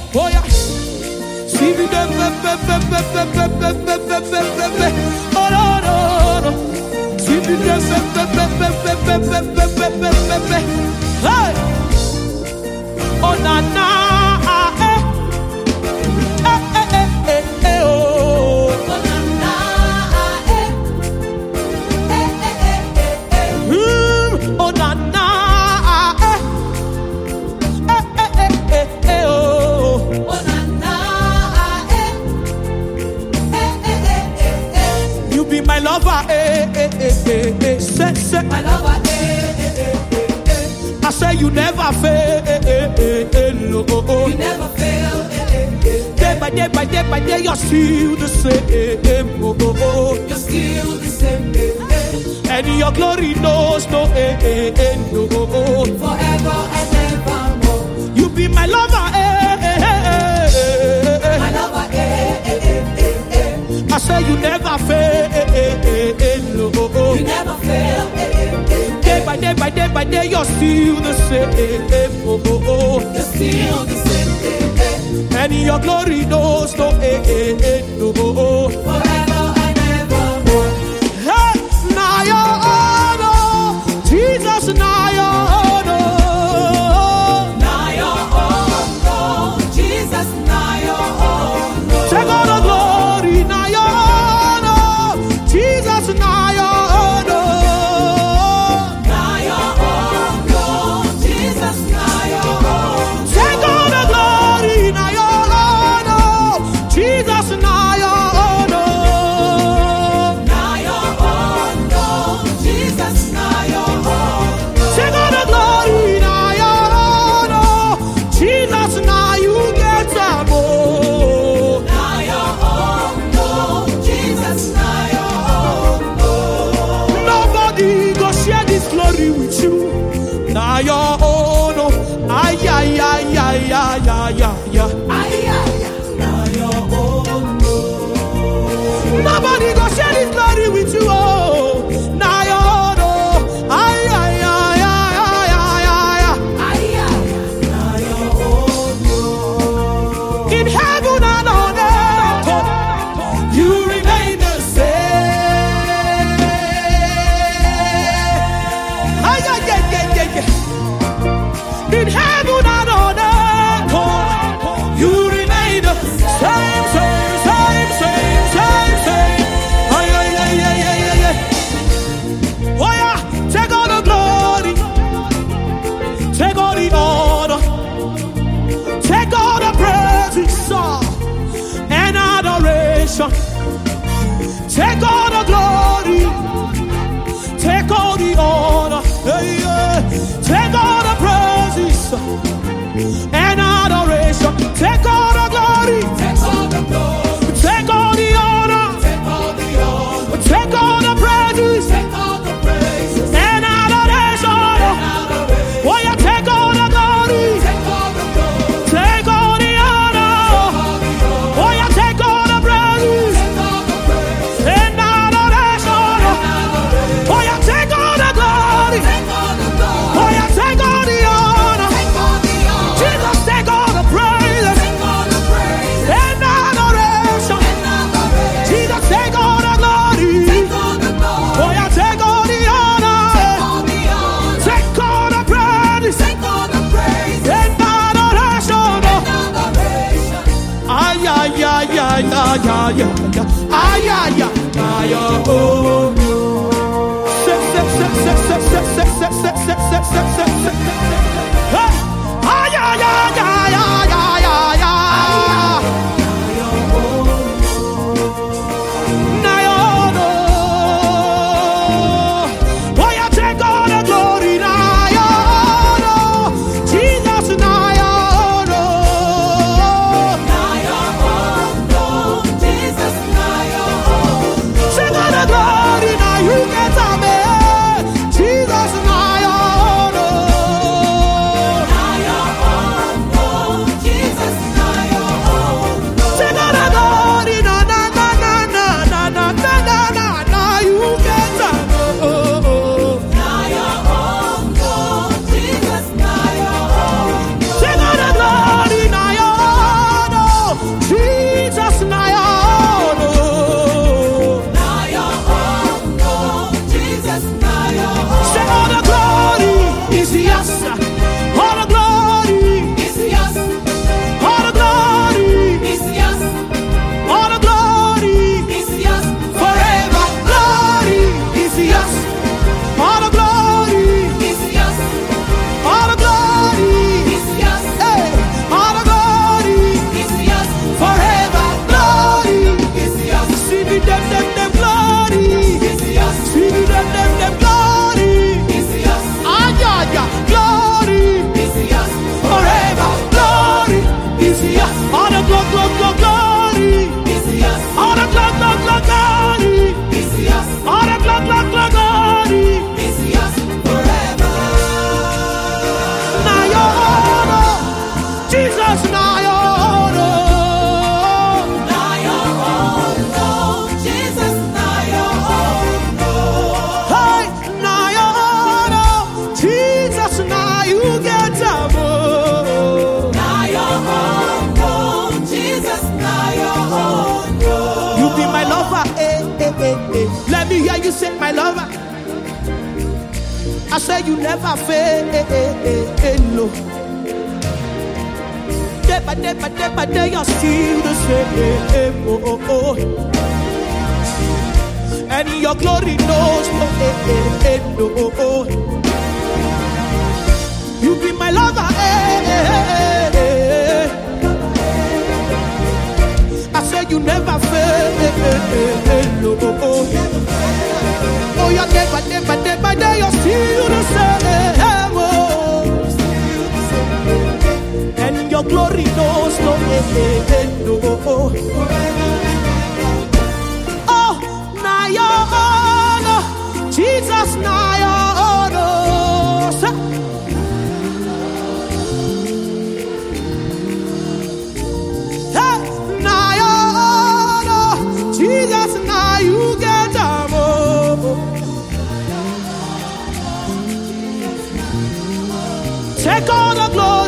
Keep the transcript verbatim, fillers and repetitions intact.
Oh yeah. See me the be be be be be be be be be be be be. Oh no no no. See me the be be be be be be be be be be be be. Hey. Oh na na. Eh eh eh eh eh oh. Oh na na. Eh eh eh eh eh. Hmm. Oh na na. Eh eh eh eh eh eh oh. Oh na na. Eh eh eh eh eh. You be my lover, eh, eh, eh, eh, eh. Say, say. My lover, eh eh eh eh eh. I say you never fail, eh, eh, eh, eh, no, oh, oh. You never fail, eh eh eh. Day by day, by day, by day, you're still the same, oh, oh, oh. You're still the same, eh eh. And your glory knows no, eh, eh, eh, no, oh, oh. Forever and evermore. You be my lover, eh, eh, eh, eh, eh. My lover, eh eh eh eh eh. I say you never fail, eh, eh, eh, eh, no, oh, oh. You never fail, eh eh eh. Day by day, by day, by day, you're still the same, oh, oh, oh. You're still the same, eh eh. And your glory knows no, eh, eh, eh, no, oh, oh. Forever and evermore. Hey, now your honor, Jesus, now your honor. Now your own, Lord. Jesus, now your own, Lord. Take all the glory, now your honor, Jesus, now your honor. Now your own, Lord. Jesus, now your own. Take all the glory, now your honor, Jesus, now your honor. Now your own, Lord. Jesus, now your own. Take all the glory, now your honor, Jesus, now you get some more. Now your own, Lord. Jesus, now your own, Lord. Nobody go share this glory with you. Now your own, oh, ay ay ay ay ay ay ay ay. Ay, ay, ay. Now your own, Lord. Nobody go share this glory with you. Oh, now your own, oh, ay ay ay ay ay ay ay. Ay, ay, ay. Now your own, Lord. In heaven and on earth, oh, you remain the same. Ay ay ay ay ay ay. In heaven and on earth, oh, you remain the same, same, same, same, same, same. Ay, ay, ay, ay, ay, ay, ay. Oh yeah, take all the glory, take all the honor, take all the praises oh, and adoration. Take all the glory, take all the honor, hey, yeah. Take all the praises and adoration. Take all the glory, Take all the glory. take all the honor, Take all the honor. take all the praises Take all the praises. and adoration. Adoration. Oh yeah, take all the glory, Take all the glory. take all the honor. All the honor. Oh yeah, take all the praises Take all the praise. and adoration. Adoration. Oh yeah, take all the glory. Take all the glory. Oh yeah, take all the honor. Take all the honor. Jesus, take all the praise Take all the praise. and adoration. Adoration. Jesus, take all the glory. Take all the glory. Oh yeah, take all the honor. All the honor. Take all the praise Take all the praise. and adoration. Adoration. Ay ay ay ay ay ay ay ay ay ay oh. Se se se se se se se se se se se se se se. Hey! Ay ay ay ay ay ay ay ay. Na yo no. Oh yeah, take all the glory na yo no. Jesus na yo no. Now your own, Lord. Jesus, now your own. Take all the glory now you get amen. Jesus na yo no. you say my lover. I say you never fail. No. Day by day by day by day, you're still the same. Oh, oh, oh. And your glory knows no end. No, oh, oh. You be my lover. I say you never fail. No, oh, oh. Oh, you're never, never, never there. You're still the same. Oh. And your glory knows no end. No, oh, oh. Oh, now your honor, Jesus, now your honor. Hey, now your honor, Jesus, now you get them. Take all the glory.